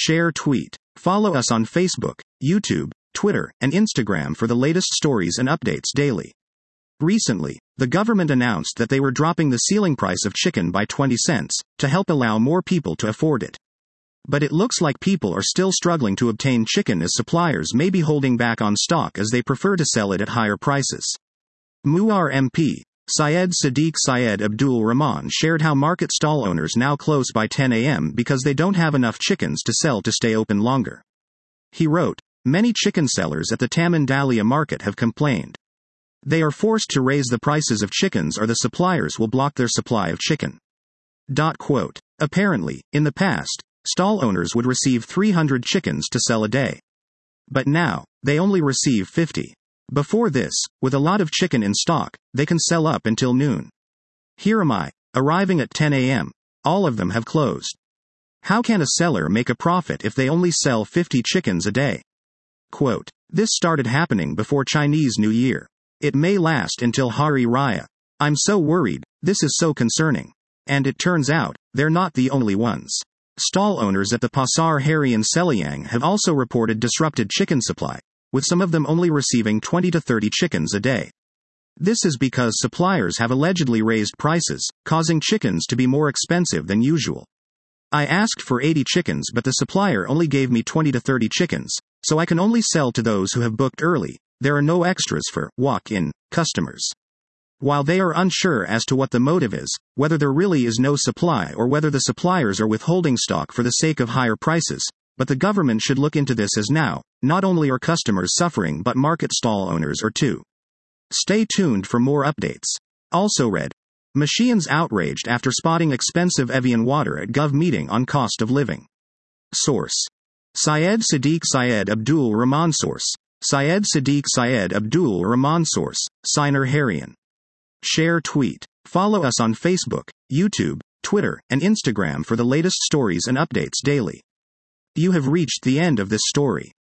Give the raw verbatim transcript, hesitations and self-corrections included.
Share tweet. Follow us on Facebook, YouTube, Twitter, and Instagram for the latest stories and updates daily. Recently, the government announced that they were dropping the ceiling price of chicken by twenty cents, to help allow more people to afford it. But it looks like people are still struggling to obtain chicken, as suppliers may be holding back on stock as they prefer to sell it at higher prices. Muar M P, Syed Sadiq Syed Abdul Rahman shared how market stall owners now close by ten a m because they don't have enough chickens to sell to stay open longer. He wrote, "Many chicken sellers at the Taman Dalia market have complained. They are forced to raise the prices of chickens or the suppliers will block their supply of chicken." Quote. Apparently, in the past, stall owners would receive three hundred chickens to sell a day. But now, they only receive fifty. Before this, with a lot of chicken in stock, they can sell up until noon. Here am I, arriving at ten a m All of them have closed. How can a seller make a profit if they only sell fifty chickens a day? Quote. This started happening before Chinese New Year. It may last until Hari Raya. I'm so worried, this is so concerning. And it turns out, they're not the only ones. Stall owners at the Pasar Harian Seliang have also reported disrupted chicken supply, with some of them only receiving twenty to thirty chickens a day. This is because suppliers have allegedly raised prices, causing chickens to be more expensive than usual. I asked for eighty chickens, but the supplier only gave me twenty to thirty chickens, so I can only sell to those who have booked early. There are no extras for walk-in customers. While they are unsure as to what the motive is, whether there really is no supply or whether the suppliers are withholding stock for the sake of higher prices, but the government should look into this, as now, not only are customers suffering but market stall owners are too. Stay tuned for more updates. Also read, Machians outraged after spotting expensive Evian water at Gov meeting on cost of living. Source. Syed Sadiq Syed Abdul Rahman. Source. Syed Sadiq Syed Abdul Rahman. Source. Signer Harian. Share tweet. Follow us on Facebook, YouTube, Twitter, and Instagram for the latest stories and updates daily. You have reached the end of this story.